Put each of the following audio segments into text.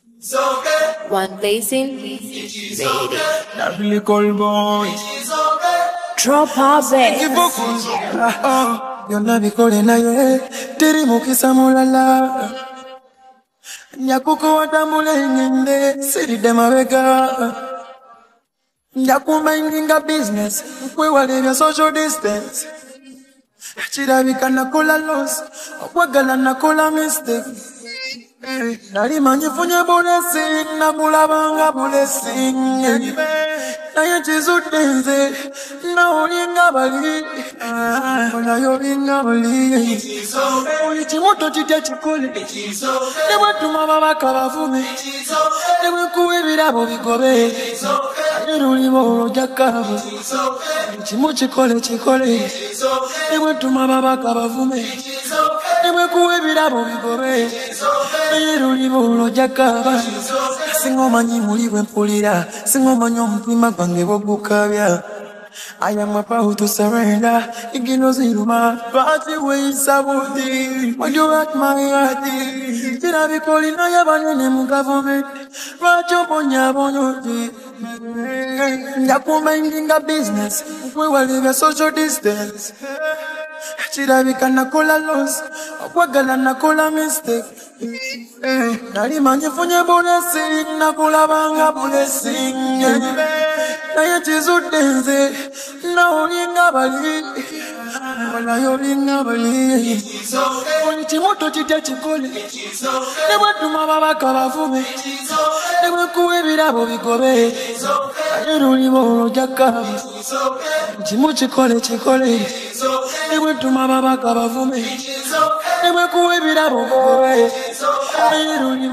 One Blazing Radio. That really cold boy. Drop our back. You're not be calling na ye. Tiri mukisa mulala. Nyakuko watamule ngende. Siri demawega. Nyakuma inginga business. Kwe wale vya social distance. Chirabika nakola loss. Wagala nakola mistake. Nari manyifunye blessing. Nakulabanga blessing. Na yechizu denze. Na ulinga bali. Na yolinga bali. Ulichimoto chite chikole. Ewe tumama kabavume. Ewe kuwebira bobikobe. Ayeruli bolo jakabu. Ulichimo chikole chikole. Ewe tumama kabavume. Ewe kuwebira bobikobe. Ayeruli bolo jakaba. Singomanyi muliwe mpulira. Singomanyi omutima gwange bogukabya. I am about to surrender. Iginoziruma, but the way is saboti. When you at my heart, did I be calling I have a name government? Rajo Bonya Bonoti. Yakumenga business. We will live a social distance. Chirabika nakola loss. Wagala nakola mistake. Nari manyifunye blessing. Nakula banga blessing. Na yechizu denze. Na ulinga bali. Wala yolinga bali. Ulichimoto chite chikole. Ewe tumama kabavume. Ewe kuwebira bobikobe. Ayeruli bolo jakabu. Ulichimo chikole chikole. Ewe tumama kabavume. Ewe kuwebira bobikobe. Ayeruli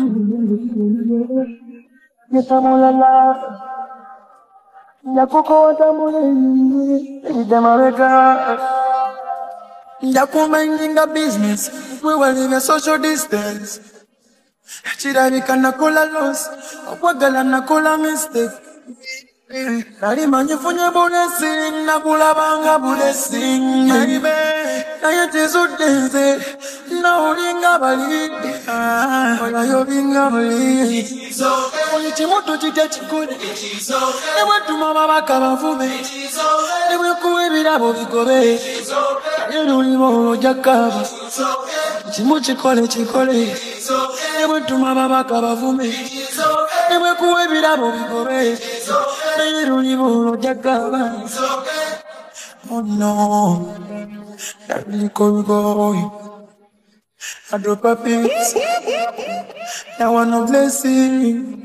Yetamulala. Nyakuko watamule idemawega. Nyakumenga business. We will live a social distance. Chirabika nakola loss. Wagala nakola mistake. Nari manyifunye blessing. Nakulabanga blessing. Na yechizu denze. Na ulinga bali. Wala yolinga bali. Ulichimoto chite chikole. Ewe tumama kabavume. Ewe kuwebira bobikobe. Ayeruli bolo jakaba. Ulichimo chikole chikole. Ewe tumama kabavume. Ewe kuwebira bobikobe. Ayeruli bolo jakaba. Oh no, that really cold boy. I drop a piece. Now one of blessing.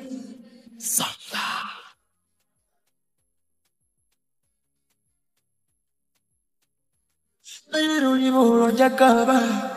Ayeruli bolo jakaba.